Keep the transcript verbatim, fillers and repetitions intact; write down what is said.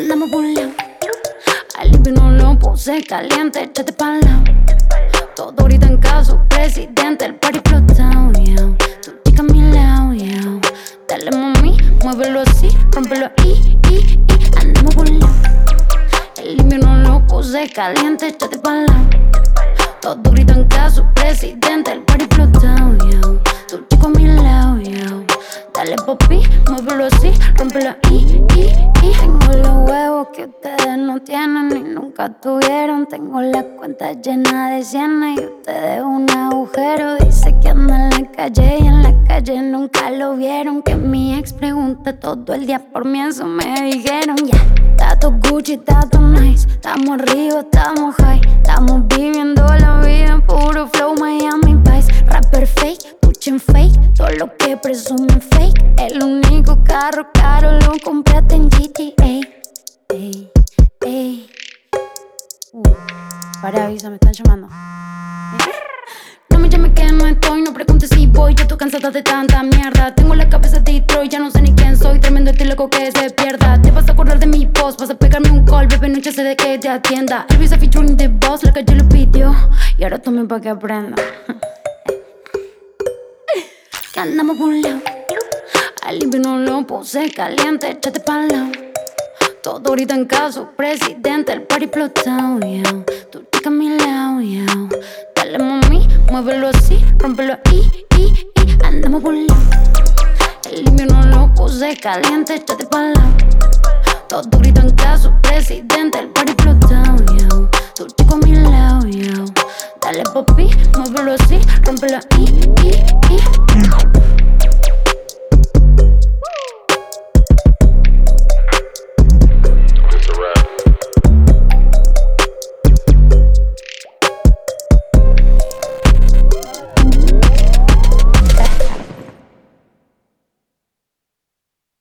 andamos burlao. Al limpio no lo puse caliente, échate pa'l lado. Todo ahorita en caso, presidente, el party explotado, yeah. Tu chica a mi lado, yeah. Dale mami, muévelo así, rómpelo ahí, y, y. Andamos burlao. El limpio no lo puse caliente, échate pa'l lado. Todo grita en caso, presidente, el party explotado, yeah. Tu chico a mi lado, yeah. Dale papi, muévelo así, rómpelo ahí, y, y. Tengo los huevos que ustedes no tienen y nunca tuvieron. Tengo la cuenta llena de cienes y ustedes un agujero. Dice que anda en la calle y en la calle nunca lo vieron. Que mi ex pregunta todo el día por mí, eso me dijeron, ya. Yeah. Tato Gucci, tato nice. Estamos arriba, estamos high. Estamos viviendo la vida en puro flow Miami Vice. Rapper fake, puchen fake. Todo lo que presumen fake. El único carro caro lo compraste en G T A. Ey, ey. Uh, para, avisa, me están llamando. No me llames que no estoy, no preguntes si voy. Yo estoy cansada de tanta mierda. Tengo la cabeza de Detroit, ya no sé ni quién soy. Tremendo este loco que se pierda. Te vas a acordar de mi post, vas a pegarme un call. Bebé, no ya sé de que te atienda. Elvis a featuring the boss, la calle lo pidió. Y ahora tome pa' que aprenda. Que andamos por un lado. Al limpio no lo puse caliente, échate pa'l lado. Todo ahorita en caso, presidente, el party explotado, yeah. Tu chica a mi lado, yeah. Dale mami, muévelo así, rómpelo ahí, y, y. Andamos por un lado. El limpio no lo puse caliente, échate pa'l lado. Todo grita en caso, presidente, el party explotado, yeah. Tu chico a mi lado, yeah. Dale papi, muévelo así, rómpelo ahí, y, y.